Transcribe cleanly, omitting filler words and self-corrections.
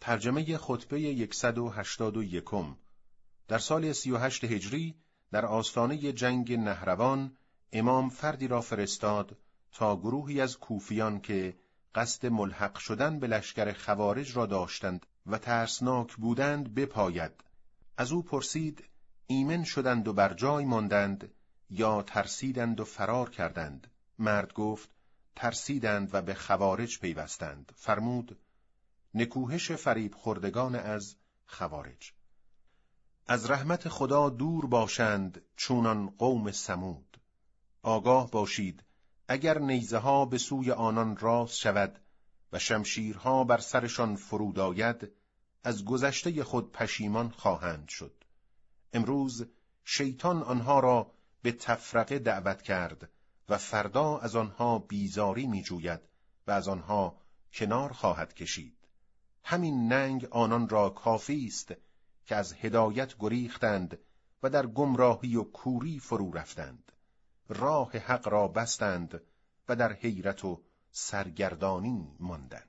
ترجمه خطبه 181. در سال 38 هجری در آستانه جنگ نهروان امام فردی را فرستاد تا گروهی از کوفیان که قصد ملحق شدن به لشکر خوارج را داشتند و ترسناک بودند بپاید. از او پرسید ایمن شدند و بر جای ماندند یا ترسیدند و فرار کردند؟ مرد گفت ترسیدند و به خوارج پیوستند. فرمود نکوهش فریب خوردگان از خوارج. از رحمت خدا دور باشند چونان قوم ثمود. آگاه باشید اگر نیزه ها به سوی آنان راست شود و شمشیرها بر سرشان فرود آید، از گذشته خود پشیمان خواهند شد. امروز شیطان آنها را به تفرقه دعوت کرد و فردا از آنها بیزاری می جوید و از آنها کنار خواهد کشید. همین ننگ آنان را کافی است که از هدایت گریختند و در گمراهی و کوری فرو رفتند. راه حق را بستند و در حیرت و سرگردانی ماندند.